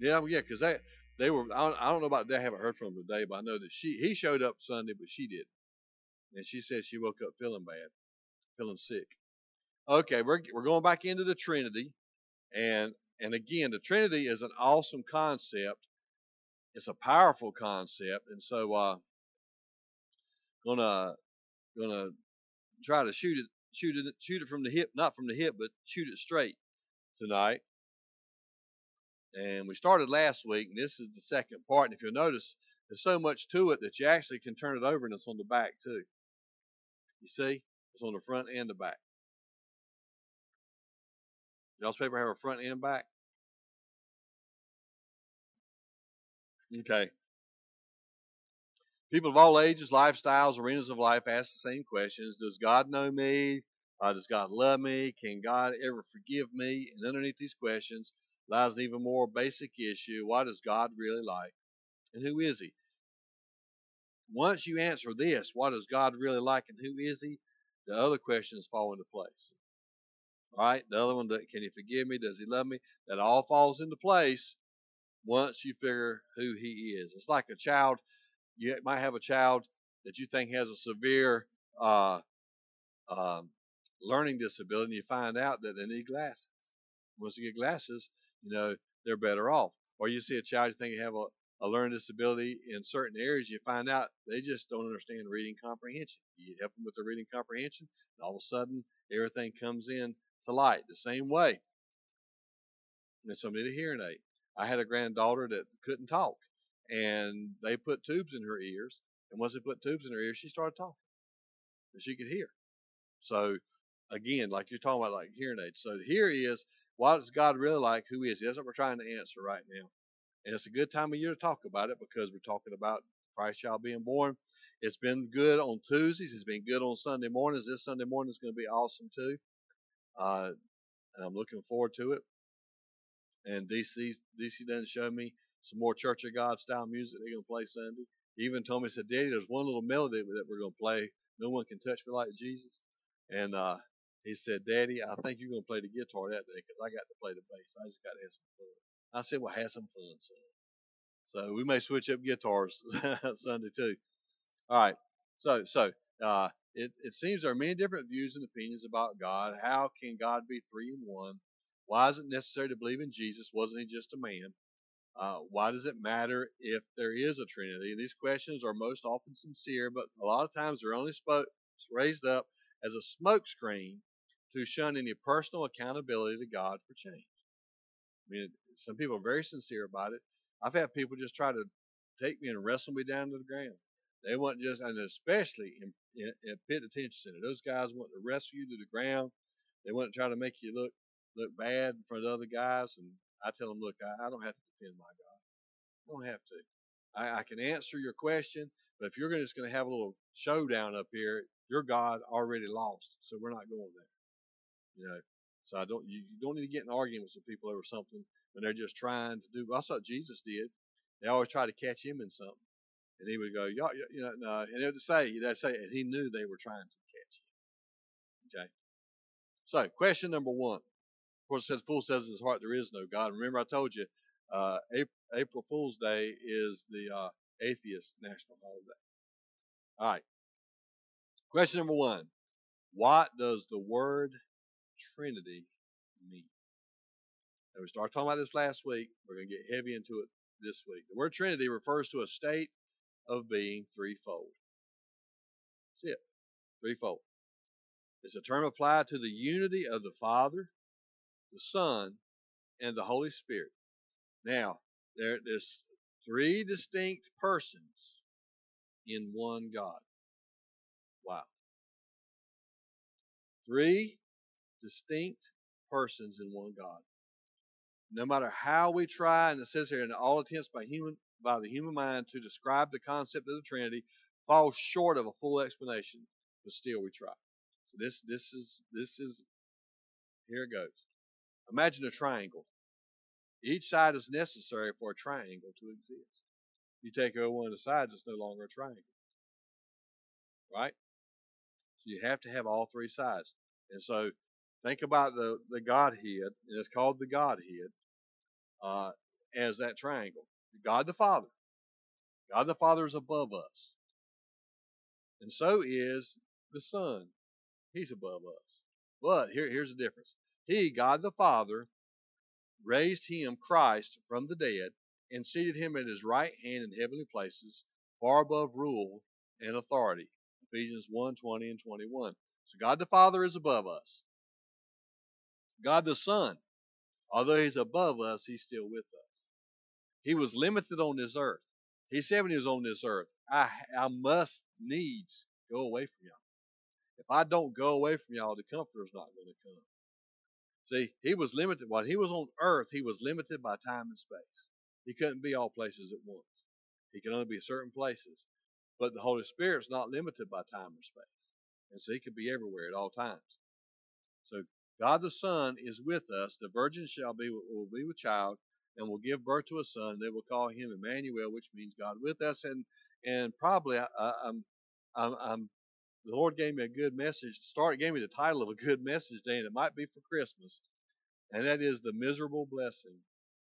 Yeah, because they were. I don't know about that. I haven't heard from them today, but I know that he showed up Sunday, but she didn't, and she said she woke up feeling bad, feeling sick. Okay, we're going back into the Trinity, and again, the Trinity is an awesome concept. It's a powerful concept, and so gonna gonna try to shoot it from the hip, not from the hip, but shoot it straight tonight. And we started last week, and this is the second part. And if you'll notice, there's so much to it that you actually can turn it over, and it's on the back too. You see, it's on the front and the back. Y'all's paper have a front and back. Okay. People of all ages, lifestyles, arenas of life ask the same questions. Does God know me? Does God love me? Can God ever forgive me? And underneath these questions lies an even more basic issue. What does God really like? And who is he? Once you answer this, what does God really like and who is he? The other questions fall into place. All right? The other one, can he forgive me? Does he love me? That all falls into place once you figure who he is. It's like a child. You might have a child that you think has a severe uh, um, learning disability, and you find out that they need glasses. Once you get glasses, they're better off. Or you see a child you think you have a learning disability in certain areas, you find out they just don't understand reading comprehension. You help them with the reading comprehension, and all of a sudden everything comes in to light. The same way, and somebody need a hearing aid. I had a granddaughter that couldn't talk, and they put tubes in her ears. And once they put tubes in her ears, she started talking, and she could hear. So again, like you're talking about, like hearing aids. So here is, what does God really like? Who is he? That's what we're trying to answer right now. And it's a good time of year to talk about it because we're talking about Christ child being born. It's been good on Tuesdays. It's been good on Sunday mornings. This Sunday morning is going to be awesome too. And I'm looking forward to it. And DC done show me some more Church of God style music they're going to play Sunday. He even told me, said, Daddy, there's one little melody that we're going to play. No one can touch me like Jesus. And he said, Daddy, I think you're going to play the guitar that day because I got to play the bass. I just got to have some fun. I said, well, have some fun, son. So we may switch up guitars Sunday too. All right. It seems there are many different views and opinions about God. How can God be three in one? Why is it necessary to believe in Jesus? Wasn't he just a man? Why does it matter if there is a Trinity? These questions are most often sincere, but a lot of times they're only raised up as a smokescreen to shun any personal accountability to God for change. I mean, some people are very sincere about it. I've had people just try to take me and wrestle me down to the ground. They want just, and especially in Pit Detention Center, those guys want to wrestle you to the ground. They want to try to make you look bad in front of other guys. And I tell them, look, I don't have to defend my God. I don't have to. I can answer your question, but if you're just going to have a little showdown up here, your God already lost, so we're not going there. You know, so you don't need to get in arguments with people over something when they're just trying to do. That's what Jesus did. They always try to catch him in something, and he would go, no, and they'd say, and he knew they were trying to catch him. Okay. So question number one. Of course, it says, "Fool says in his heart there is no God." Remember, I told you, April Fool's Day is the atheist national holiday. All right. Question number one. What does the word Trinity mean? And we started talking about this last week. We're going to get heavy into it this week. The word Trinity refers to a state of being threefold. That's it. Threefold. It's a term applied to the unity of the Father, the Son, and the Holy Spirit. Now, there's three distinct persons in one God. Wow. Three distinct persons in one God. No matter how we try, and it says here, in all attempts by the human mind to describe the concept of the Trinity falls short of a full explanation, but still we try. So this is here it goes. Imagine a triangle. Each side is necessary for a triangle to exist. You take away one of the sides, it's no longer a triangle. Right? So you have to have all three sides. And so think about the Godhead, and it's called the Godhead. as that triangle. God the Father. God the Father is above us. And so is the Son. He's above us. But here's the difference. He, God the Father, raised him, Christ, from the dead and seated him at his right hand in heavenly places, far above rule and authority. Ephesians 1:20 and 21. So God the Father is above us. God the Son, although he's above us, he's still with us. He was limited on this earth. He said when he was on this earth, I must needs go away from y'all. If I don't go away from y'all, the Comforter's not going to come. See, he was limited. While he was on earth, he was limited by time and space. He couldn't be all places at once. He could only be certain places. But the Holy Spirit's not limited by time or space. And so he can be everywhere at all times. So God the Son is with us. The virgin will be with child and will give birth to a son. They will call him Emmanuel, which means God with us. And probably I'm the Lord gave me a good message. Gave me the title of a good message today, and it might be for Christmas. And that is the miserable blessing.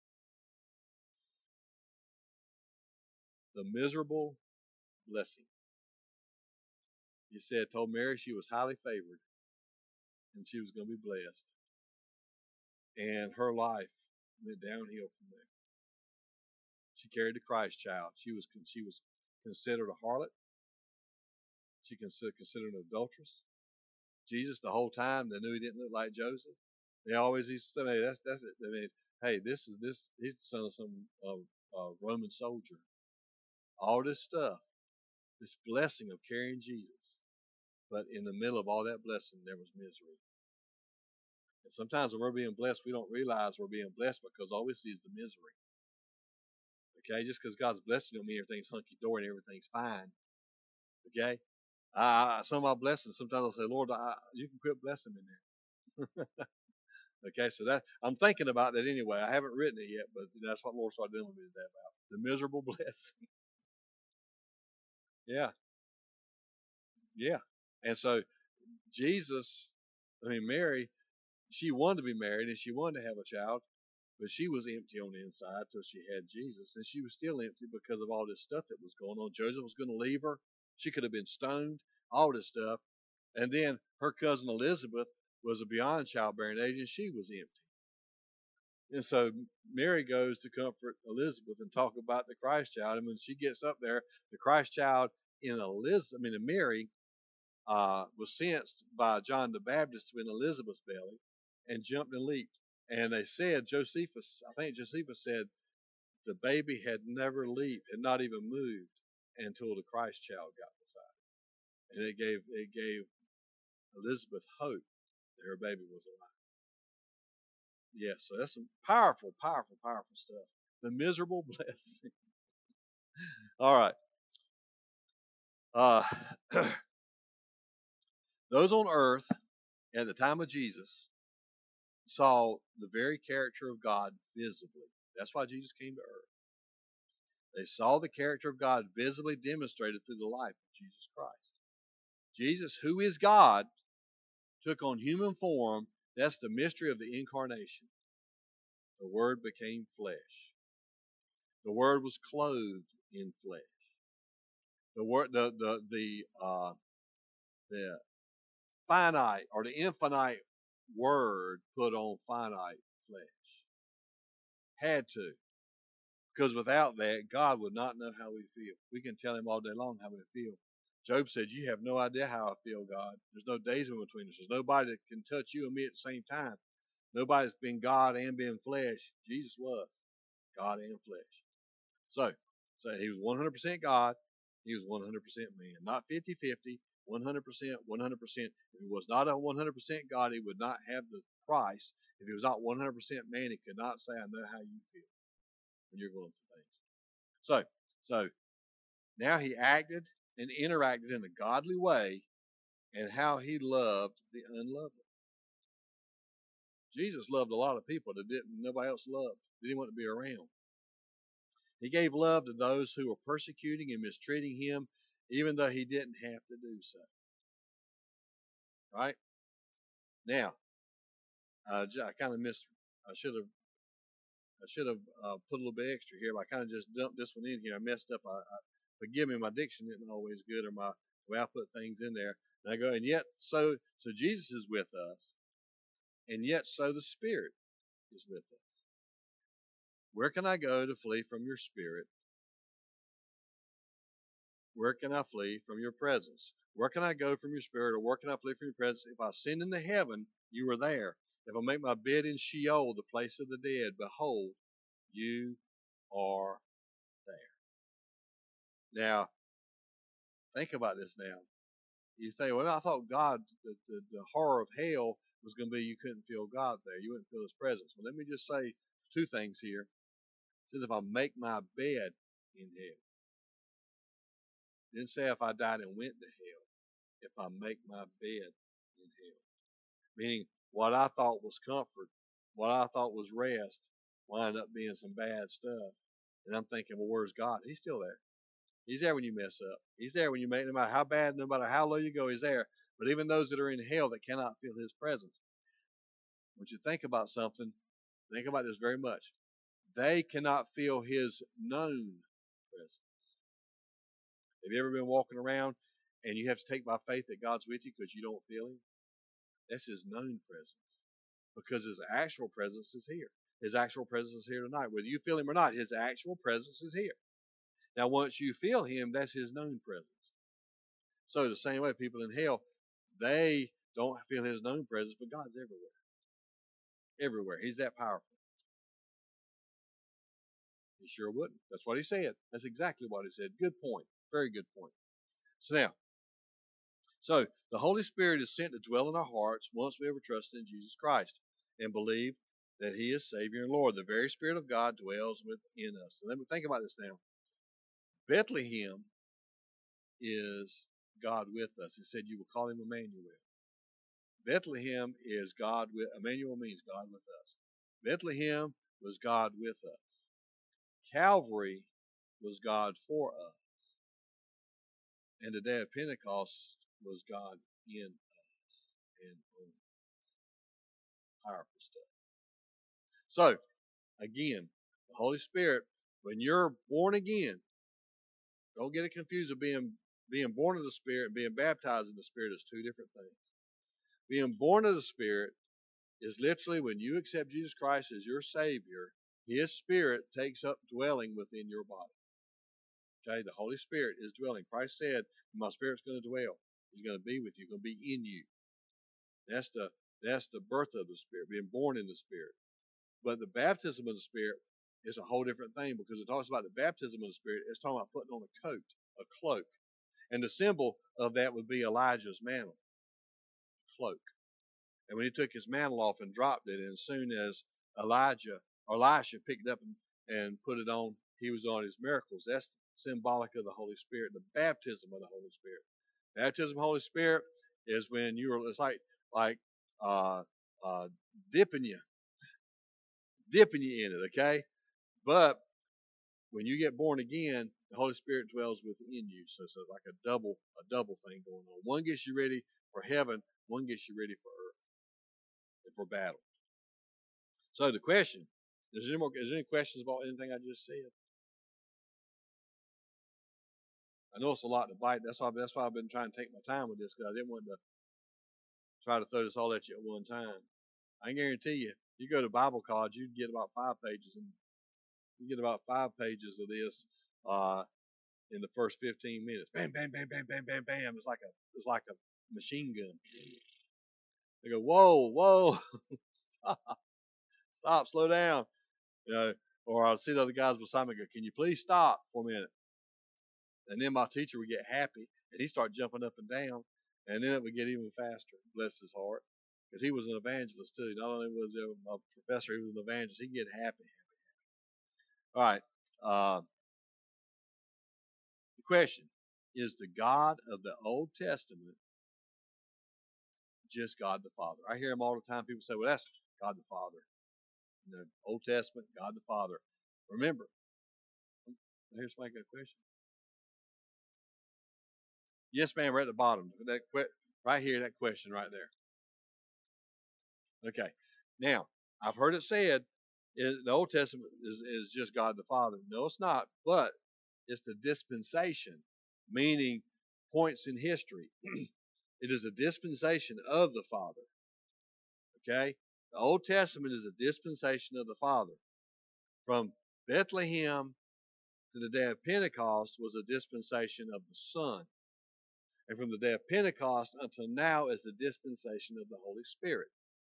The miserable blessing. He told Mary she was highly favored and she was going to be blessed. And her life went downhill from there. She carried the Christ child. She was considered a harlot. She considered an adulteress. Jesus, the whole time, they knew he didn't look like Joseph. They always used to say, "Hey, that's it." I mean, hey, he's the son of some Roman soldier. All this stuff, this blessing of carrying Jesus. But in the middle of all that blessing, there was misery. And sometimes when we're being blessed, we don't realize we're being blessed because all we see is the misery. Okay, just because God's blessing don't mean everything's hunky dory and everything's fine. Okay, some of my blessings, sometimes I'll say, Lord, you can quit blessing me now. Okay, so that I'm thinking about that anyway. I haven't written it yet, but that's what Lord started dealing with me today about the miserable blessing. Yeah, yeah. And so Mary, she wanted to be married and she wanted to have a child, but she was empty on the inside till she had Jesus, and she was still empty because of all this stuff that was going on. Joseph was going to leave her. She could have been stoned, all this stuff. And then her cousin Elizabeth was beyond childbearing age, and she was empty. And so Mary goes to comfort Elizabeth and talk about the Christ child. And when she gets up there, the Christ child in Mary was sensed by John the Baptist in Elizabeth's belly and jumped and leaped. And they said, I think Josephus said the baby had never leaped, had not even moved until the Christ child got beside it. And it gave Elizabeth hope that her baby was alive. Yeah, so that's some powerful, powerful, powerful stuff. The miserable blessing. All right. Those on earth at the time of Jesus saw the very character of God visibly. That's why Jesus came to earth. They saw the character of God visibly demonstrated through the life of Jesus Christ. Jesus, who is God, took on human form. That's the mystery of the incarnation. The Word became flesh. The Word was clothed in flesh. The finite or the infinite Word put on finite flesh. Had to. Because without that, God would not know how we feel. We can tell him all day long how we feel. Job said, you have no idea how I feel, God. There's no days in between us. There's nobody that can touch you and me at the same time. Nobody's been God and been flesh. Jesus was God and flesh. So he was 100% God. He was 100% man. Not 50-50, 100%, 100%. If he was not a 100% God, he would not have the price. If he was not 100% man, he could not say, I know how you feel when you're going through things. So now he acted and interacted in a godly way, and how he loved the unlovely. Jesus loved a lot of people that nobody else loved, didn't want to be around. He gave love to those who were persecuting and mistreating him, even though he didn't have to do so. Right? Now, I kind of missed. I should have I should have put a little bit extra here, but I kind of just dumped this one in here. I messed up. Forgive me, my diction isn't always good, or my the way I put things in there. And I go, and yet so Jesus is with us, and yet so the Spirit is with us. Where can I go to flee from your Spirit? Where can I flee from your presence? Where can I go from your Spirit, or where can I flee from your presence? If I ascend into heaven, you are there. If I make my bed in Sheol, the place of the dead, behold, you are there. Now, think about this now. You say, well, I thought God, the horror of hell was going to be you couldn't feel God there. You wouldn't feel His presence. Well, let me just say two things here. It says, if I make my bed in hell. It didn't say if I died and went to hell. If I make my bed in hell. Meaning, what I thought was comfort, what I thought was rest, wound up being some bad stuff. And I'm thinking, well, where's God? He's still there. He's there when you mess up. He's there when you make, no matter how bad, no matter how low you go, He's there. But even those that are in hell that cannot feel His presence, when you think about something, think about this very much. They cannot feel His known presence. Have you ever been walking around and you have to take by faith that God's with you because you don't feel Him? That's His known presence. Because His actual presence is here. His actual presence is here tonight. Whether you feel Him or not, His actual presence is here. Now, once you feel Him, that's His known presence. So the same way, people in hell, they don't feel His known presence, but God's everywhere. Everywhere. He's that powerful. He sure wouldn't. That's what He said. That's exactly what He said. Good point. Very good point. So the Holy Spirit is sent to dwell in our hearts once we ever trusted in Jesus Christ and believe that He is Savior and Lord. The very Spirit of God dwells within us. So let me think about this now. Bethlehem is God with us. He said, you will call Him Emmanuel. Bethlehem is God with, Emmanuel means God with us. Bethlehem was God with us. Calvary was God for us. And the day of Pentecost was God in us and on us. Powerful stuff. So, again, the Holy Spirit, when you're born again, don't get it confused with being born of the Spirit and being baptized in the Spirit is two different things. Being born of the Spirit is literally when you accept Jesus Christ as your Savior, His Spirit takes up dwelling within your body. Okay, the Holy Spirit is dwelling. Christ said, my Spirit's going to dwell. He's going to be with you, going to be in you. That's the birth of the Spirit, being born in the Spirit. But the baptism of the Spirit is a whole different thing because it talks about the baptism of the Spirit. It's talking about putting on a coat, a cloak. And the symbol of that would be Elijah's mantle, cloak. And when he took his mantle off and dropped it, and as soon as Elisha picked it up and put it on, he was on his miracles. That's symbolic of the Holy Spirit, the baptism of the Holy Spirit. Baptism of the Holy Spirit is when it's like dipping you in it, okay? But when you get born again, the Holy Spirit dwells within you. So it's like a double thing going on. One gets you ready for heaven, one gets you ready for earth and for battle. So the question, is there any questions about anything I just said? I know it's a lot to bite. That's why I've been trying to take my time with this, because I didn't want to try to throw this all at you at one time. I can guarantee you, you go to Bible college, you'd get about 5 pages, and you get about 5 pages of this in the first 15 minutes. Bam, bam, bam, bam, bam, bam, bam. It's like a machine gun. They go, whoa, stop, slow down. You know, or I'll see the other guys beside me go, can you please stop for a minute? And then my teacher would get happy, and he'd start jumping up and down, and then it would get even faster. Bless his heart, because he was an evangelist too. Not only was he a professor, he was an evangelist. He'd get happy. All right. The question is: the God of the Old Testament just God the Father? I hear him all the time. People say, "Well, that's God the Father." In the Old Testament, God the Father. Remember, here's my good question. Yes, ma'am. Right at the bottom. Right here, that question right there. Okay. Now, I've heard it said The Old Testament is just God the Father. No, it's not. But it's the dispensation, meaning points in history. It is a dispensation of the Father. Okay? The Old Testament is a dispensation of the Father. From Bethlehem to the day of Pentecost was a dispensation of the Son. And from the day of Pentecost until now is the dispensation of the Holy Spirit.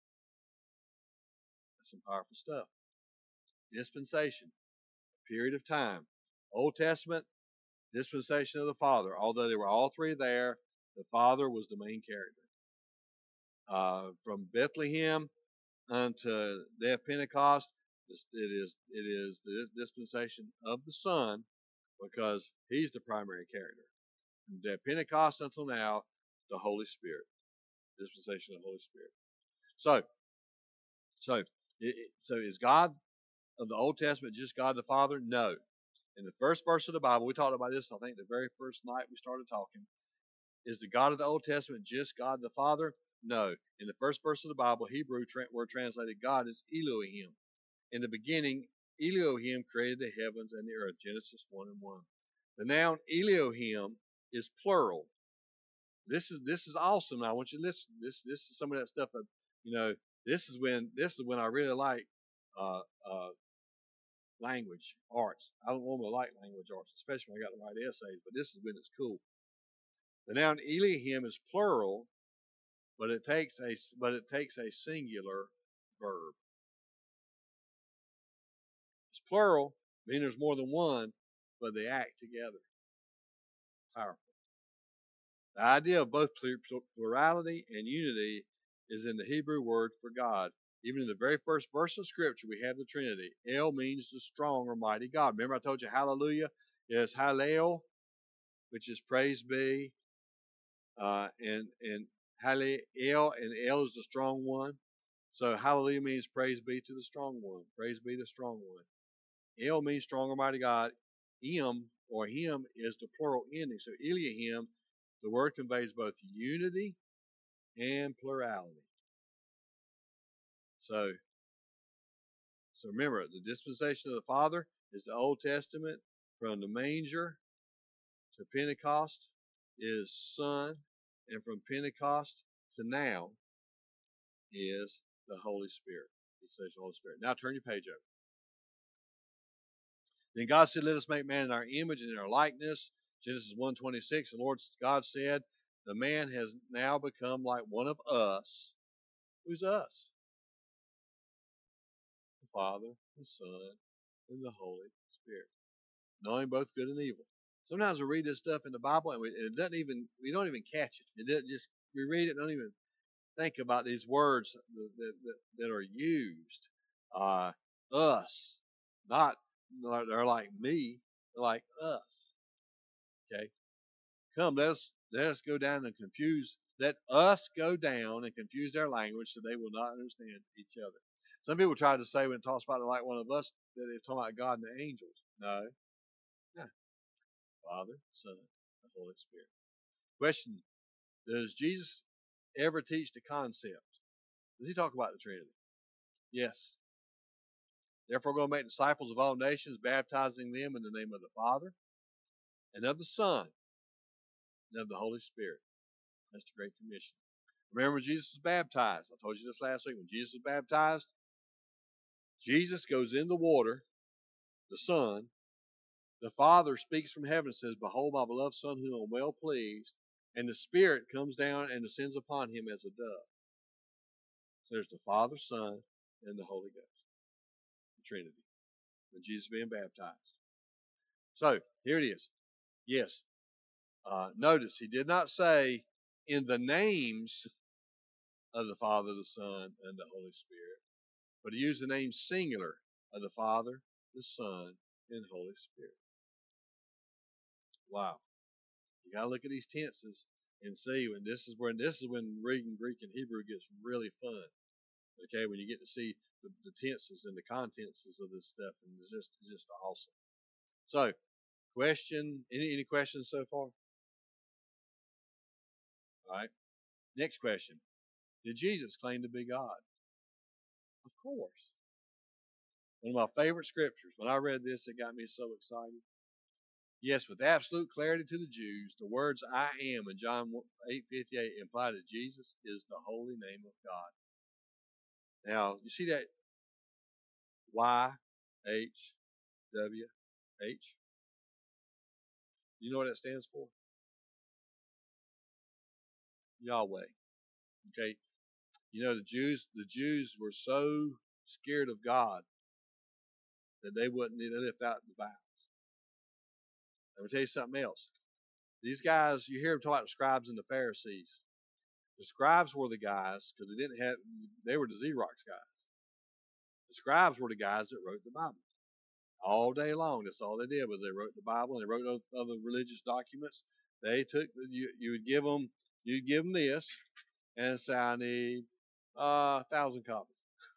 That's some powerful stuff. Dispensation, a period of time. Old Testament, dispensation of the Father. Although they were all three there, the Father was the main character. From Bethlehem unto the day of Pentecost, it is the dispensation of the Son because He's the primary character. From the day of Pentecost until now, the Holy Spirit, dispensation of the Holy Spirit. So is God of the Old Testament just God the Father? No. In the first verse of the Bible, we talked about this, I think, the very first night we started talking. Is the God of the Old Testament just God the Father? No. In the first verse of the Bible, Hebrew word translated God is Elohim. In the beginning, Elohim created the heavens and the earth. Genesis 1 and 1. The noun Elohim is plural. This is awesome. Now I want you to listen. This is some of that stuff that This is when I really like uh, uh, language arts. I don't normally like language arts, especially when I got to write essays. But this is when it's cool. The noun Elohim is plural, but it takes a singular verb. It's plural, meaning there's more than one, but they act together. Powerful. The idea of both plurality and unity is in the Hebrew word for God. Even in the very first verse of Scripture, we have the Trinity. El means the strong or mighty God. Remember I told you hallelujah is Hallel, which is praise be, and Hallel, and El is the strong one. So hallelujah means praise be to the strong one. Praise be the strong one. El means strong or mighty God. Im or him is the plural ending. So Elohim, the word conveys both unity and plurality. So remember, the dispensation of the Father is the Old Testament. From the manger to Pentecost is Son, and from Pentecost to now is the Holy Spirit. The dispensation of the Holy Spirit. Now turn your page over. Then God said, "Let us make man in our image and in our likeness." Genesis 1:26. The Lord God said, "The man has now become like one of us." Who's us? The Father, the Son, and the Holy Spirit, knowing both good and evil. Sometimes we read this stuff in the Bible and we don't even catch it. It doesn't just we read it, don't even think about these words that are used. Us, not they're like me, they're like us. Okay, come, let us go down and confuse. Let us go down and confuse their language so they will not understand each other. Some people try to say when it talks about like one of us that it's talking about God and the angels. No, no. Father, Son, and Holy Spirit. Question: does Jesus ever teach the concept? Does he talk about the Trinity? Yes. Therefore, go and make disciples of all nations, baptizing them in the name of the Father, and of the Son, and of the Holy Spirit. That's the Great Commission. Remember when Jesus was baptized? I told you this last week. When Jesus was baptized, Jesus goes in the water, the Son. The Father speaks from heaven and says, "Behold, my beloved Son, whom I'm well pleased." And the Spirit comes down and descends upon him as a dove. So there's the Father, Son, and the Holy Ghost, the Trinity, when Jesus being baptized. So here it is. Yes. Notice he did not say in the names of the Father, the Son, and the Holy Spirit, but he used the name singular of the Father, the Son, and Holy Spirit. Wow. You gotta look at these tenses and see when this is when reading Greek and Hebrew gets really fun. Okay, when you get to see the tenses and the contenses of this stuff, and it's just awesome. So, any questions so far? All right. Next question. Did Jesus claim to be God? Of course. One of my favorite scriptures. When I read this, it got me so excited. Yes, with absolute clarity to the Jews, the words I am in John 8:58 imply that Jesus is the holy name of God. Now, you see that YHWH? You know what that stands for? Yahweh. Okay. You know, the Jews were so scared of God that they left out the vows. Let me tell you something else. These guys, you hear them talk about the scribes and the Pharisees. The scribes were the guys, because they were the Xerox guys. The scribes were the guys that wrote the Bible. All day long, that's all they did was they wrote the Bible and they wrote other religious documents. They took, you'd give them this and say, I need 1,000 copies.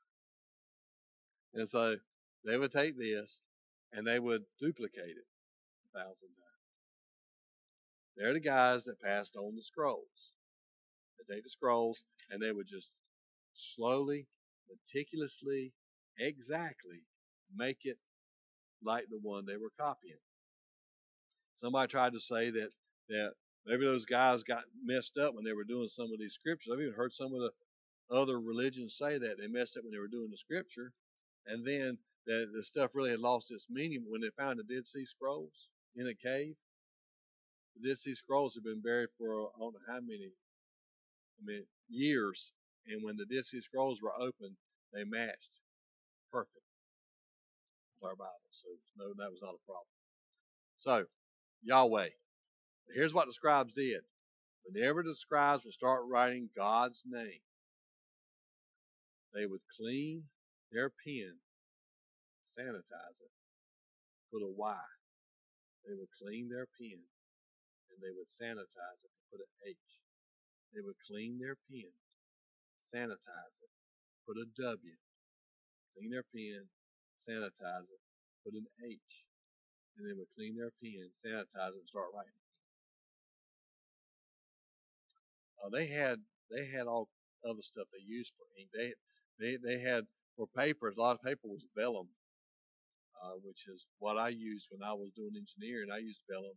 And so they would take this and they would duplicate it 1,000 times. They're the guys that passed on the scrolls. They take the scrolls and they would just slowly, meticulously, exactly make it like the one they were copying. Somebody tried to say that maybe those guys got messed up when they were doing some of these scriptures. I've even heard some of the other religions say that they messed up when they were doing the scripture, and then the stuff really had lost its meaning when they found the Dead Sea Scrolls in a cave. The Dead Sea Scrolls have been buried for I don't know how many, years, and when the Dead Sea Scrolls were opened, they matched perfect with our Bible. So no, that was not a problem. So Yahweh. Here's what the scribes did. Whenever the scribes would start writing God's name, they would clean their pen, sanitize it, put a Y. They would clean their pen and they would sanitize it and put an H. They would clean their pen, sanitize it, put a W. Clean their pen, sanitize it, put an H. And they would clean their pen, sanitize it, and start writing. They had all other stuff they used for ink. They had for paper. A lot of paper was vellum, which is what I used when I was doing engineering. I used vellum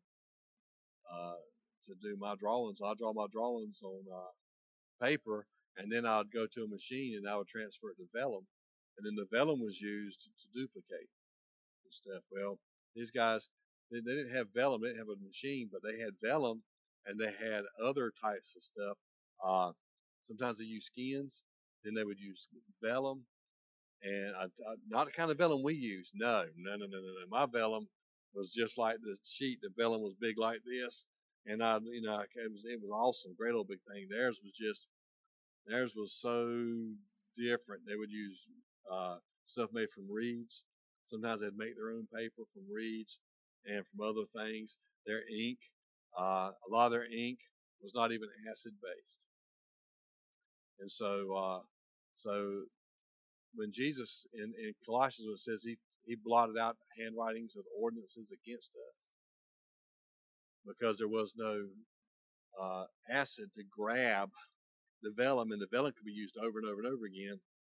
to do my drawings. I draw my drawings on paper, and then I'd go to a machine and I would transfer it to vellum, and then the vellum was used to duplicate and stuff. Well, these guys they didn't have vellum. They didn't have a machine, but they had vellum, and they had other types of stuff. Sometimes they used skins. Then they would use vellum, and not the kind of vellum we use. No. My vellum was just like the sheet. The vellum was big like this, and it was awesome, great old big thing. Theirs was so different. They would use stuff made from reeds. Sometimes they'd make their own paper from reeds and from other things. Their ink, a lot of their ink was not even acid based, and so when Jesus in Colossians it says he blotted out handwritings of ordinances against us because there was no acid to grab the vellum, and the vellum could be used over and over and over again.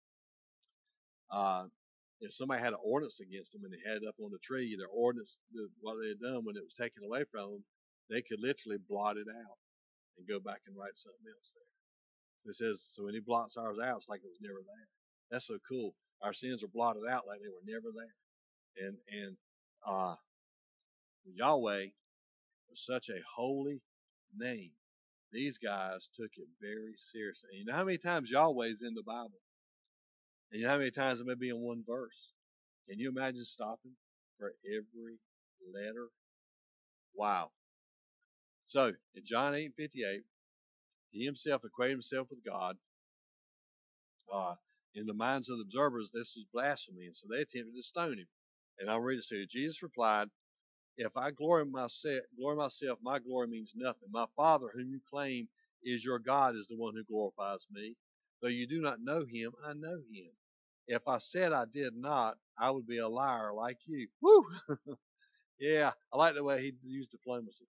If somebody had an ordinance against them and they had it up on the tree, their ordinance, what they had done when it was taken away from them, they could literally blot it out and go back and write something else there. It says, so when he blots ours out, it's like it was never there. That's so cool. Our sins are blotted out like they were never there. And Yahweh was such a holy name. These guys took it very seriously. And you know how many times Yahweh is in the Bible? And you know how many times it may be in one verse? Can you imagine stopping for every letter? Wow. So in John 8:58, he himself equated himself with God. In the minds of the observers, this was blasphemy, and so they attempted to stone him. And I'll read this to you. Jesus replied, if I glory myself, my glory means nothing. My Father, whom you claim is your God, is the one who glorifies me. Though you do not know him, I know him. If I said I did not, I would be a liar like you. Woo! Yeah, I like the way he used diplomacy.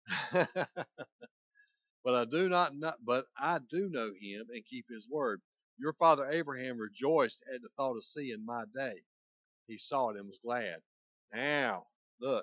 But I do know him and keep his word. Your father Abraham rejoiced at the thought of seeing my day. He saw it and was glad. Now, look,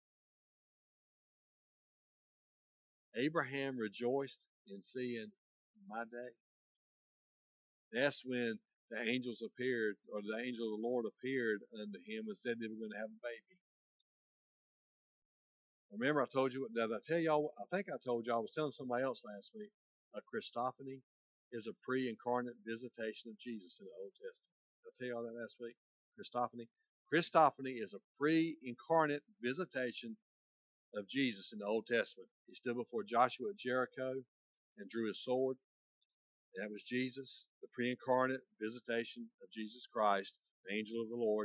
Abraham rejoiced in seeing my day. That's when the angels appeared, or the angel of the Lord appeared unto him and said they were going to have a baby. Remember, I told you, did I tell y'all? I think I told y'all, I was telling somebody else last week. A Christophany is a pre incarnate visitation of Jesus in the Old Testament. Did I tell y'all that last week? Christophany. Christophany is a pre incarnate visitation of Jesus in the Old Testament. He stood before Joshua at Jericho and drew his sword. That was Jesus, the pre incarnate visitation of Jesus Christ, the angel of the Lord.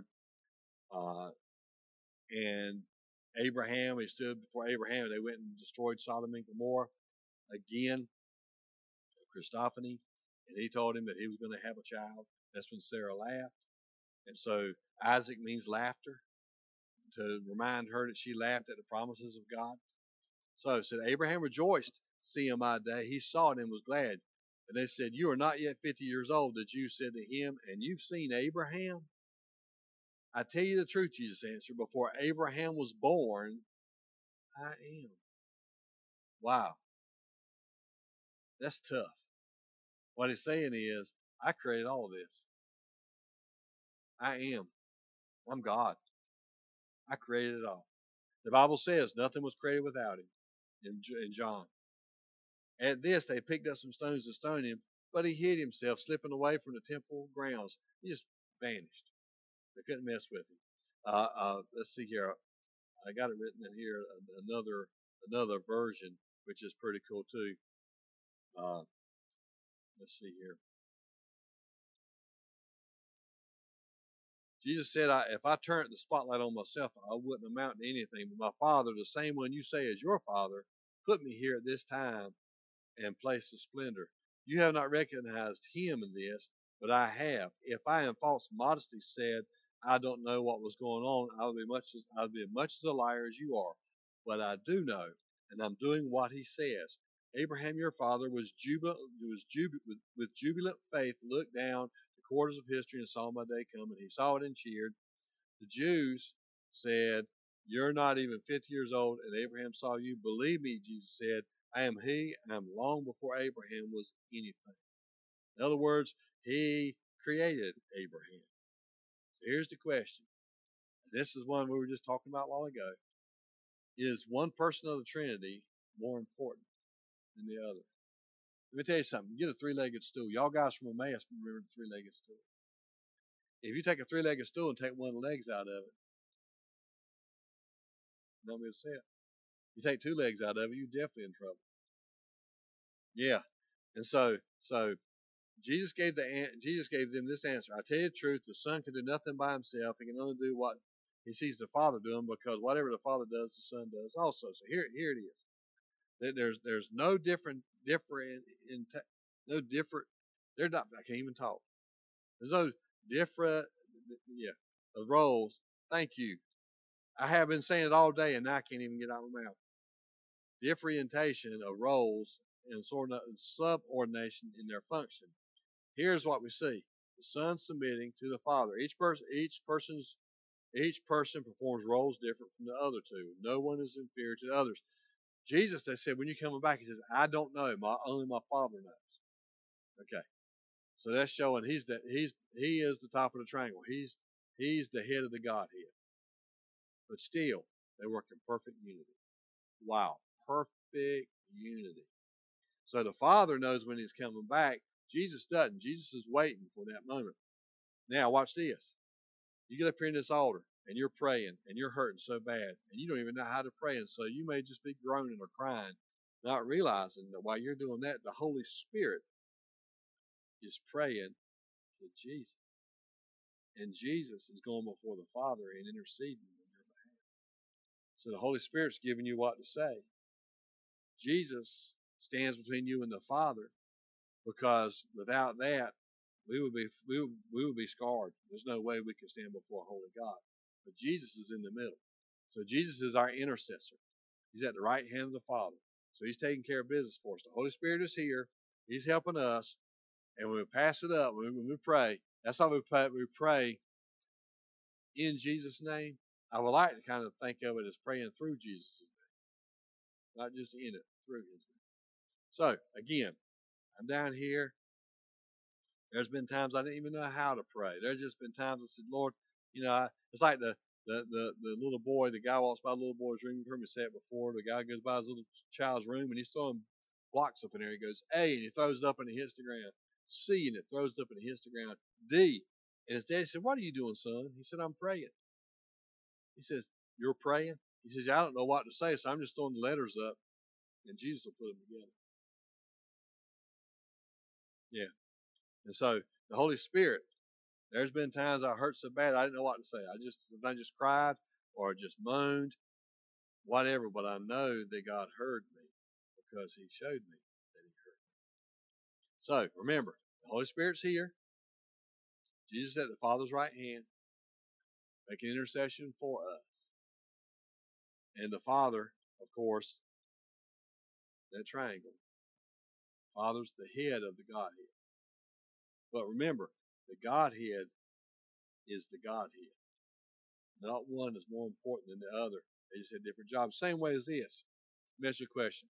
And Abraham, he stood before Abraham. They went and destroyed Sodom and Gomorrah again, Christophany, and he told him that he was going to have a child. That's when Sarah laughed. And so Isaac means laughter, to remind her that she laughed at the promises of God. So it said, Abraham rejoiced, seeing my day. He saw it and was glad. And they said, you are not yet 50 years old. The Jews said to him, and you've seen Abraham? I tell you the truth, Jesus answered, before Abraham was born, I am. Wow, that's tough. What he's saying is, I created all of this. I am. I'm God. I created it all. The Bible says nothing was created without him in John. At this, they picked up some stones to stone him, but he hid himself, slipping away from the temple grounds. He just vanished. They couldn't mess with him. Let's see here. I got it written in here, another version, which is pretty cool too. Let's see here. Jesus said, if I turned the spotlight on myself, I wouldn't amount to anything. But my Father, the same one you say is your Father, put me here at this time and place of splendor. You have not recognized him in this, but I have. If I in false modesty said, I don't know what was going on, I would be much as a liar as you are. But I do know, and I'm doing what he says. Abraham, your father, with jubilant faith, looked down the quarters of history and saw my day come, and he saw it and cheered. The Jews said, you're not even 50 years old, and Abraham saw you. Believe me, Jesus said, I am he, and I'm long before Abraham was anything. In other words, he created Abraham. So here's the question. This is one we were just talking about a while ago. Is one person of the Trinity more important than the other? Let me tell you something. You get a three-legged stool. Y'all guys from Emmaus remember the three-legged stool. If you take a three-legged stool and take one of the legs out of it, you know what I'm say it. You take two legs out of it, you're definitely in trouble. Yeah. And so Jesus gave them this answer. I tell you the truth, the Son can do nothing by himself. He can only do what he sees the Father doing, because whatever the Father does, the Son does also. So here it is. There's no different. They're not. I can't even talk. There's no different. Yeah, of roles. Thank you. I have been saying it all day, and now I can't even get out of my mouth. Differentiation of roles and subordination in their function. Here's what we see: the Son submitting to the Father. Each person performs roles different from the other two. No one is inferior to the others. Jesus, they said, when you coming back, he says, I don't know. Only my Father knows. Okay, so that's showing he is the top of the triangle. He's the head of the Godhead. But still, they work in perfect unity. Wow, perfect unity. So the Father knows when he's coming back. Jesus doesn't. Jesus is waiting for that moment. Now, watch this. You get up here in this altar, and you're praying, and you're hurting so bad, and you don't even know how to pray, and so you may just be groaning or crying, not realizing that while you're doing that, the Holy Spirit is praying to Jesus. And Jesus is going before the Father and interceding on your behalf. So the Holy Spirit's giving you what to say. Jesus stands between you and the Father, because without that, we would be scarred. There's no way we can stand before a holy God. But Jesus is in the middle. So Jesus is our intercessor. He's at the right hand of the Father. So he's taking care of business for us. The Holy Spirit is here. He's helping us. And when we pass it up, when we pray, that's how we pray in Jesus' name. I would like to kind of think of it as praying through Jesus' name, not just in it, through his name. So, again, I'm down here. There's been times I didn't even know how to pray. There's just been times I said, Lord, it's like the little boy, the guy walks by the little boy's room. You've heard me say it before. The guy goes by his little child's room and he's throwing blocks up in there. He goes, A, and he throws it up and it hits the ground. C, and it throws it up and it hits the ground. D, and his daddy said, what are you doing, son? He said, I'm praying. He says, you're praying? He says, I don't know what to say, so I'm just throwing the letters up and Jesus will put them together. Yeah. And so the Holy Spirit, there's been times I hurt so bad I didn't know what to say. I just cried or just moaned, whatever, but I know that God heard me because he showed me that he heard me. So remember, the Holy Spirit's here. Jesus at the Father's right hand, making intercession for us. And the Father, of course, that triangle. Father's the head of the Godhead. But remember, the Godhead is the Godhead. Not one is more important than the other. They just had different jobs. Same way as this. Let me ask you a question.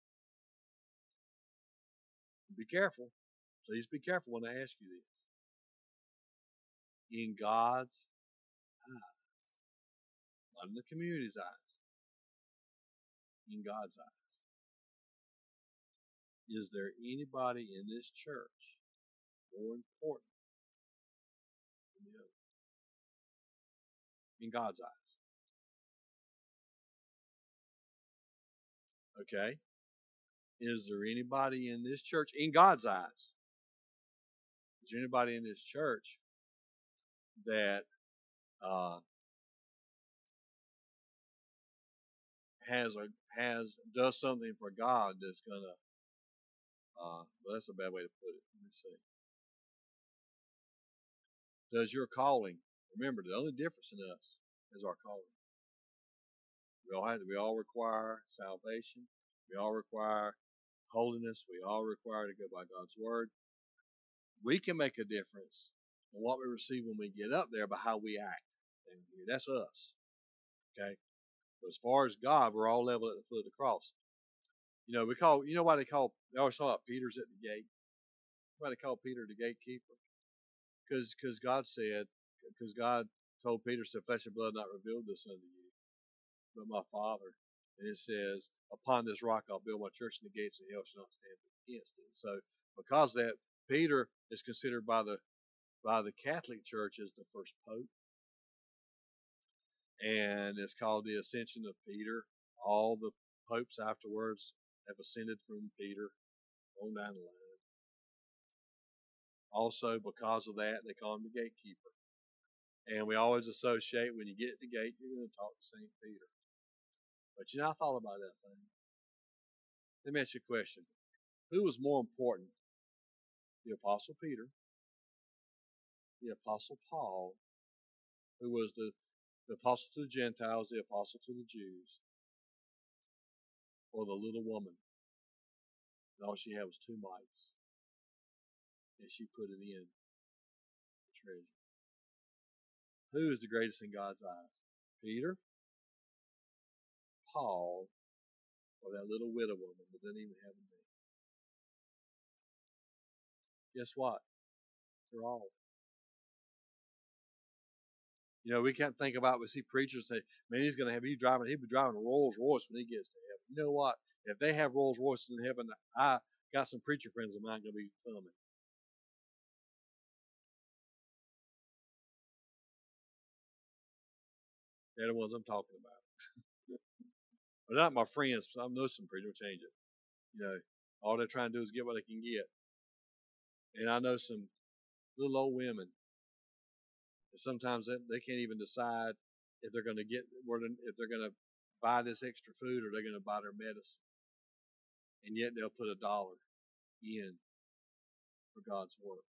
Be careful. Please be careful when I ask you this. In God's eyes, not in the community's eyes, in God's eyes, is there anybody in this church more important than the other? In God's eyes. Okay? Is there anybody in this church, in God's eyes, is there anybody in this church that uh, does something for God that's gonna well, that's a bad way to put it. Let me see. Does your calling, remember the only difference in us is our calling. We all require salvation. We all require holiness. We all require to go by God's word. We can make a difference in what we receive when we get up there by how we act. And that's us. Okay? But as far as God, we're all level at the foot of the cross. You know why they always talk about Peter's at the gate? Why they call Peter the gatekeeper? Because God told Peter, said, flesh and blood not revealed this unto you, but my Father. And it says, upon this rock I'll build my church, and the gates of hell shall not stand against it. So because of that, Peter is considered by the Catholic Church as the first pope. And it's called the Ascension of Peter. All the popes afterwards have ascended from Peter on down the line. Also, because of that, they call him the gatekeeper. And we always associate when you get at the gate, you're going to talk to St. Peter. But I thought about that thing. Let me ask you a question. Who was more important? The Apostle Peter, the Apostle Paul, who was the Apostle to the Gentiles, the Apostle to the Jews, or the little woman? And all she had was 2 mites. And she put it in the treasure. Who is the greatest in God's eyes? Peter, Paul, or that little widow woman that didn't even have a name? Guess what? They're all. We can't think about, we see preachers say, man, he'll be driving a Rolls Royce when he gets to heaven. You know what? If they have Rolls Royces in heaven, I got some preacher friends of mine going to be coming. They're the ones I'm talking about. But not my friends, because I know some preachers will change it. All they're trying to do is get what they can get. And I know some little old women that sometimes they can't even decide if they're going to if they're going to buy this extra food or they're going to buy their medicine. And yet they'll put $1 in for God's work.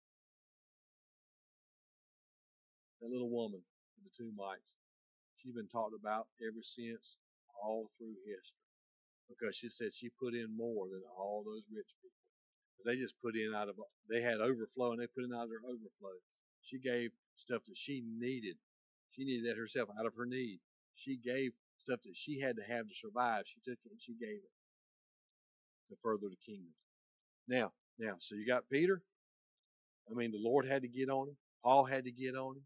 That little woman with the 2 mites, she's been talked about ever since, all through history, because she said she put in more than all those rich people. They just put in out of, they had overflow and they put in out of their overflow. She gave stuff that she needed. She needed that herself out of her need. She gave stuff that she had to have to survive. She took it and she gave it to further the kingdom. Now, so you got Peter. I mean, the Lord had to get on him. Paul had to get on him.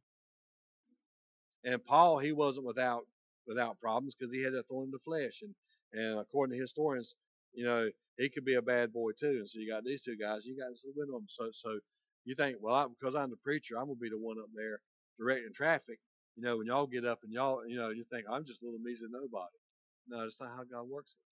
And Paul, he wasn't without problems because he had that thorn in the flesh. And according to historians, he could be a bad boy too. And so you got these two guys, you got to win them. So you think, well, because I'm the preacher, I'm gonna be the one up there directing traffic. When y'all get up and y'all, you think I'm just a little measly nobody. No, that's not how God works it.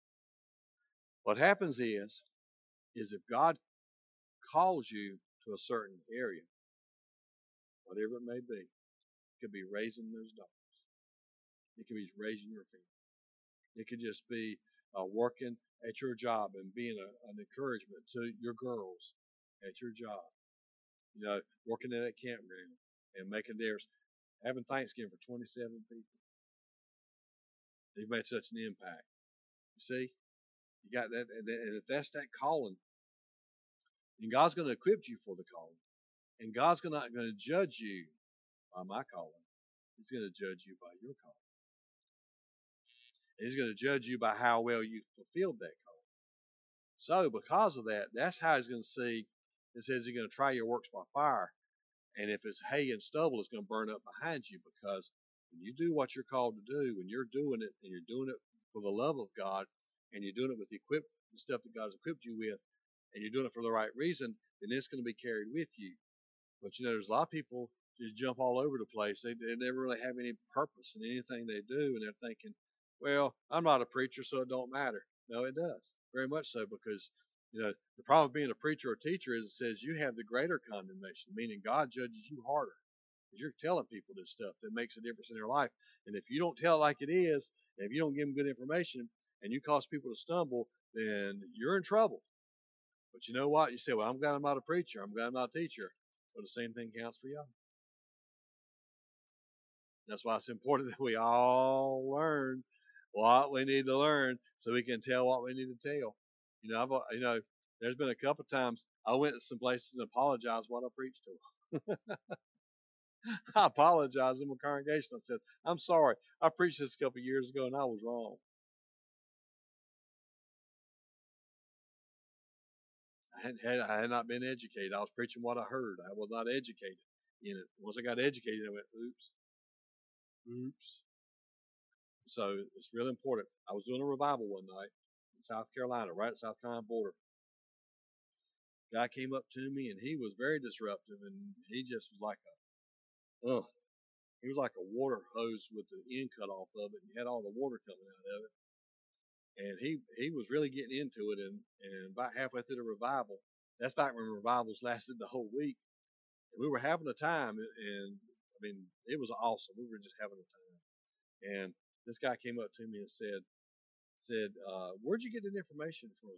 What happens is if God calls you to a certain area, whatever it may be, it could be raising those daughters. It could be raising your family. It could just be working at your job and being an encouragement to your girls at your job. Working at a campground and making theirs, having Thanksgiving for 27 people. You've made such an impact. You see, you got that, and if that's that calling, then God's going to equip you for the calling, and God's not going to judge you by my calling. He's going to judge you by your calling. And he's going to judge you by how well you fulfilled that calling. So because of that, that's how he's going to see. It says he's going to try your works by fire. And if it's hay and stubble, it's going to burn up behind you, because when you do what you're called to do, when you're doing it and you're doing it for the love of God, and you're doing it with the stuff that God has equipped you with, and you're doing it for the right reason, then it's going to be carried with you. But there's a lot of people just jump all over the place. They never really have any purpose in anything they do, and they're thinking, well, I'm not a preacher, so it don't matter. No, it does. Very much so, because the problem with being a preacher or teacher is it says you have the greater condemnation, meaning God judges you harder. Because you're telling people this stuff that makes a difference in their life. And if you don't tell it like it is, and if you don't give them good information, and you cause people to stumble, then you're in trouble. But you know what? You say, well, I'm glad I'm not a preacher. I'm glad I'm not a teacher. Well, the same thing counts for y'all. That's why it's important that we all learn what we need to learn so we can tell what we need to tell. There's been a couple of times I went to some places and apologized what I preached to them. I apologized in my congregation. I said, I'm sorry. I preached this a couple of years ago and I was wrong. I had not been educated. I was preaching what I heard. I was not educated in it. Once I got educated, I went, oops. So it's really important. I was doing a revival one night in South Carolina, right at South Carolina border. Guy came up to me and he was very disruptive, and he just was like he was like a water hose with the end cut off of it, and he had all the water coming out of it. And he was really getting into it, and about halfway through the revival, that's back when revivals lasted the whole week, and we were having a time, and I mean, it was awesome. We were just having a time. And this guy came up to me and said, where'd you get that information from?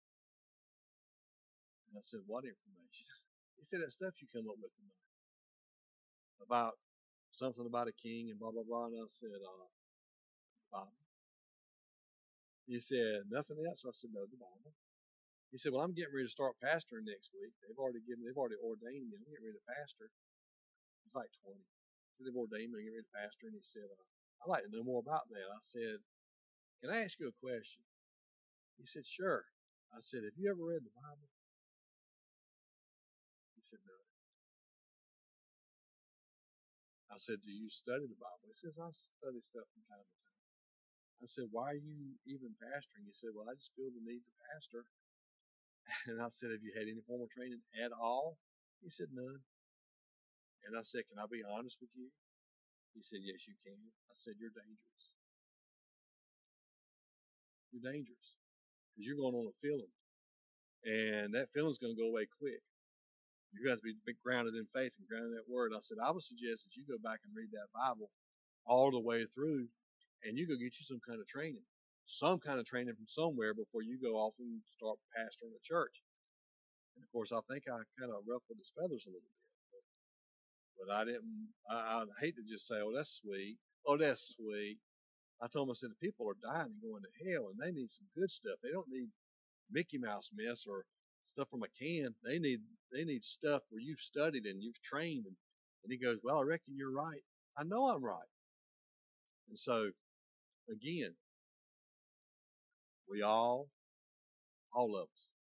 And I said, what information? He said, that stuff you come up with tonight about something about a king and blah, blah, blah. And I said, Bible. He said, nothing else? I said, no, the Bible. He said, well, I'm getting ready to start pastoring next week. They've already ordained me. I'm getting ready to pastor. He's like 20. He said, they've ordained me. I'm getting ready to pastor. And he said, I'd like to know more about that. I said, can I ask you a question? He said, sure. I said, have you ever read the Bible? He said, no. I said, do you study the Bible? He says, I study stuff from time to time. I said, why are you even pastoring? He said, well, I just feel the need to pastor. And I said, have you had any formal training at all? He said, none. And I said, can I be honest with you? He said, yes, you can. I said, you're dangerous. You're dangerous. Because you're going on a feeling. And that feeling's going to go away quick. You have to be grounded in faith and grounded in that word. I said, I would suggest that you go back and read that Bible all the way through, and you go get you some kind of training. Some kind of training from somewhere before you go off and start pastoring a church. And of course, I think I kind of ruffled his feathers a little bit. But I didn't, I'd hate to just say, oh, that's sweet. Oh, that's sweet. I told him, I said, the people are dying and going to hell, and they need some good stuff. They don't need Mickey Mouse mess or stuff from a can. They need stuff where you've studied and you've trained. And he goes, well, I reckon you're right. I know I'm right. And so again, we all of us,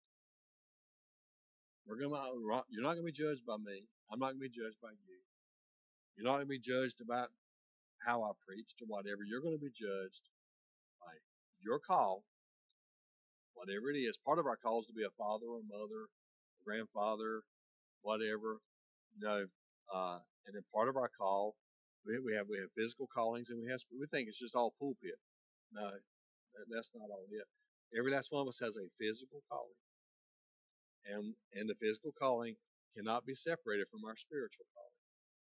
you're not gonna be judged by me. I'm not gonna be judged by you. You're not gonna be judged about how I preached or whatever. You're gonna be judged by your call, whatever it is. Part of our call is to be a father or mother, a grandfather, whatever, you know. And then part of our call, we have physical callings, and we think it's just all pulpit. No, that's not all it. Every last one of us has a physical calling, and the physical calling cannot be separated from our spiritual calling.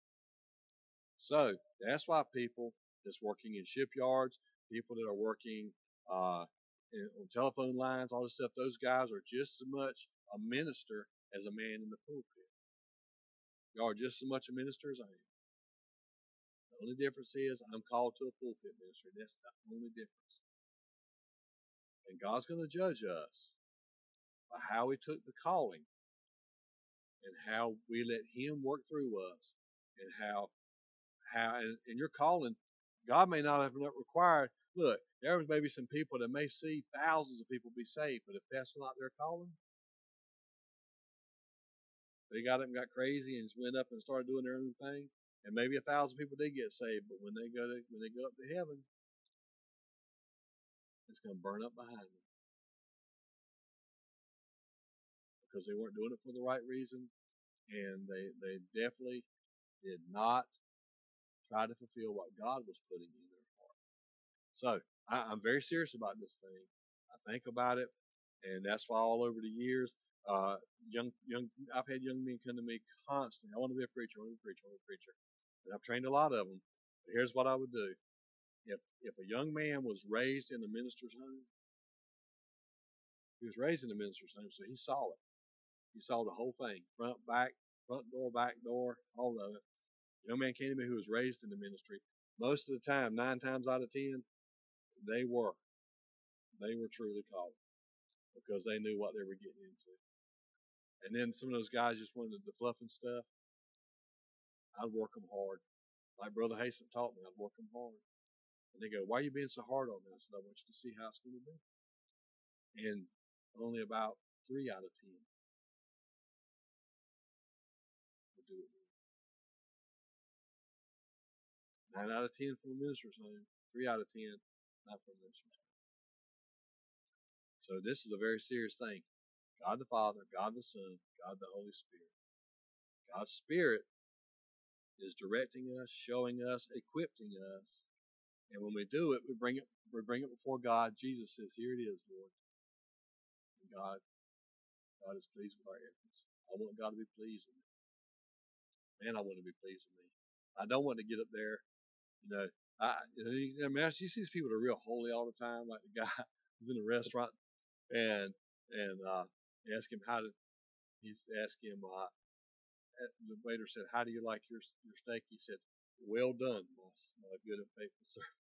So that's why people that's working in shipyards, people that are working on telephone lines, all this stuff, those guys are just as much a minister as a man in the pulpit. Y'all are just as much a minister as I am. The only difference is I'm called to a pulpit ministry. That's the only difference. And God's going to judge us by how we took the calling and how we let Him work through us, and how and your calling, God may not have required. Look, there was maybe some people that may see thousands of people be saved, but if that's not their calling, they got up and got crazy and went up and started doing their own thing, and maybe 1,000 people did get saved, but when they go up to heaven, it's going to burn up behind them because they weren't doing it for the right reason, and they definitely did not try to fulfill what God was putting in their heart. So I'm very serious about this thing. I think about it, and that's why all over the years, I've had young men come to me constantly. I want to be a preacher. I want to be a preacher. I want to be a preacher. And I've trained a lot of them. But here's what I would do: if a young man was raised in a minister's home, he was raised in a minister's home, so he saw it. He saw the whole thing, front, back, front door, back door, all of it. A young man came to me who was raised in the ministry. Most of the time, 9 times out of 10, they were. They were truly called because they knew what they were getting into. And then some of those guys just wanted the fluff and stuff. I'd work them hard. Like Brother Hasten taught me, I'd work them hard. And they go, why are you being so hard on this? And I want you to see how it's going to be. And only about 3 out of 10 will do it. 9 out of 10 from a minister's home, 3 out of 10 not from a minister's home. So this is a very serious thing. God the Father, God the Son, God the Holy Spirit. God's Spirit is directing us, showing us, equipping us. And when we do it, we bring it before God. Jesus says, here it is, Lord. And God is pleased with our efforts. I want God to be pleased with me. Man, I want to be pleased with me. I don't want to get up there, you know. You see these people that are real holy all the time, like the guy who's in a restaurant and ask him the waiter said, how do you like your steak? He said, well done, my good and faithful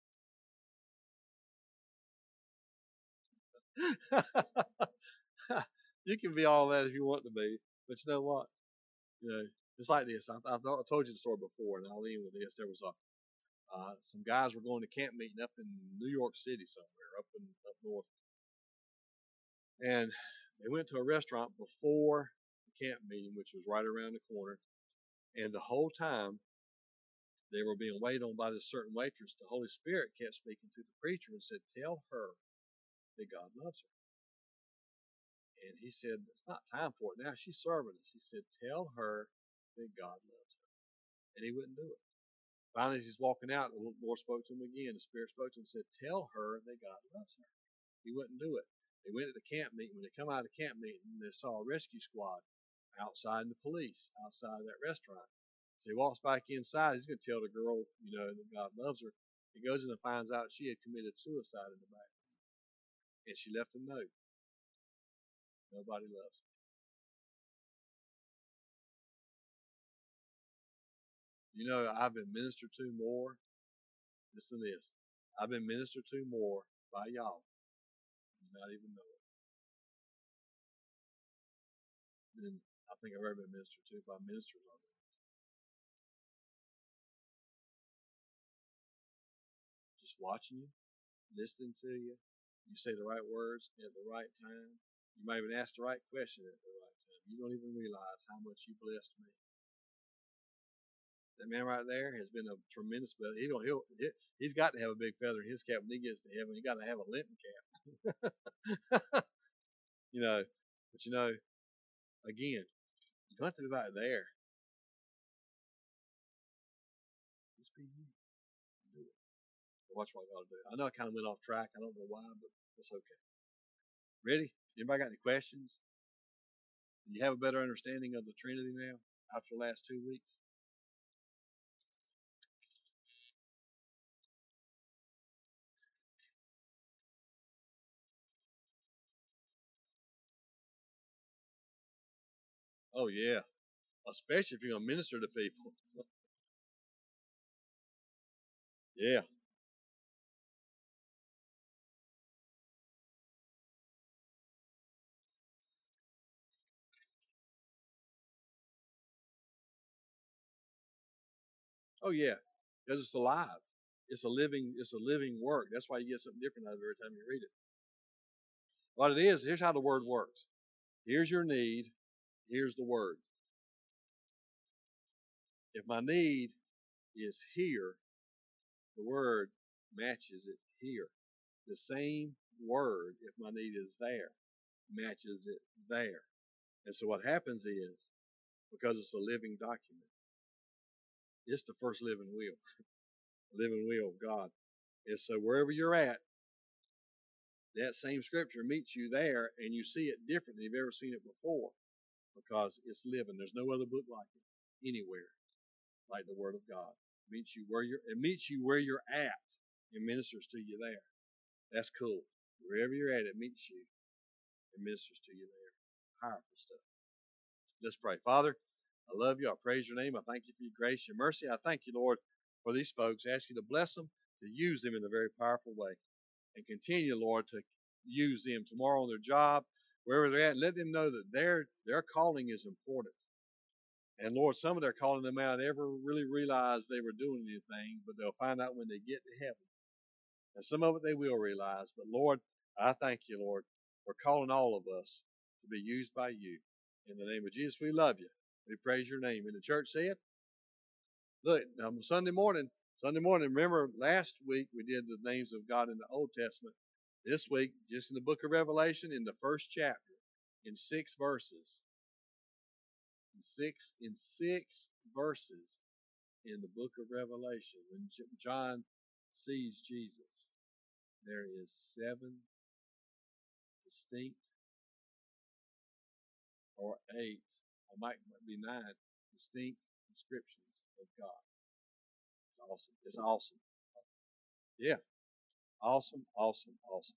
servant. You can be all that if you want to be, but you know what? You know, it's like this. I've told you the story before, and I'll end with this. There was some guys were going to camp meeting up in New York City somewhere, up north, and they went to a restaurant before the camp meeting, which was right around the corner. And the whole time they were being waited on by this certain waitress, the Holy Spirit kept speaking to the preacher and said, "Tell her that God loves her." And he said, "It's not time for it now. She's serving us." He said, "Tell her that God loves her." And he wouldn't do it. Finally, as he's walking out, the Lord spoke to him again. The Spirit spoke to him and said, "Tell her that God loves her." He wouldn't do it. They went to the camp meeting. When they come out of the camp meeting, they saw a rescue squad outside and the police outside of that restaurant. So he walks back inside. He's going to tell the girl, that God loves her. He goes in and finds out she had committed suicide in the back. And she left a note. Nobody loves her. I've been ministered to more. Listen to this. I've been ministered to more by y'all. You not even know it. than I think I've ever been ministered to by ministers on it. Just watching you, listening to you. You say the right words at the right time. You might even ask the right question at the right time. You don't even realize how much you blessed me. That man right there has been a tremendous blessing. He's got to have a big feather in his cap when he gets to heaven. He got to have a Linton cap. you know, but again, you don't have to be right there. Just be you. Do it. Watch what God will do. I know I kind of went off track. I don't know why, but it's okay. Ready? Anybody got any questions? Do you have a better understanding of the Trinity now after the last 2 weeks? Oh yeah, especially if you're gonna minister to people. Yeah. Oh yeah, because it's alive. It's a living work. That's why you get something different out of it every time you read it. What it is, here's how the word works. Here's your need. Here's the word. If my need is here, the word matches it here. The same word, if my need is there, matches it there. And so what happens is, because it's a living document, it's the first living will of God. And so wherever you're at, that same scripture meets you there, and you see it different than you've ever seen it before, because it's living. There's no other book like it anywhere, like the Word of God. It meets you where you're at and ministers to you there. That's cool. Wherever you're at, it meets you and ministers to you there. Powerful stuff. Let's pray. Father, I love you. I praise your name. I thank you for your grace, your mercy. I thank you, Lord, for these folks. I ask you to bless them, to use them in a very powerful way, and continue, Lord, to use them tomorrow on their job, wherever they're at. Let them know that their calling is important. And Lord, some of their calling them out never really realized they were doing anything, but they'll find out when they get to heaven. And some of it they will realize. But Lord, I thank you, Lord, for calling all of us to be used by you. In the name of Jesus, we love you. We praise your name. And the church said, look, Sunday morning, remember last week we did the names of God in the Old Testament. This week, just in the book of Revelation, in the first chapter, in 6 verses. In six verses in the book of Revelation, when John sees Jesus, there is 7 distinct, or 8, or might be 9 distinct descriptions of God. It's awesome. It's awesome. Yeah. Awesome, awesome, awesome.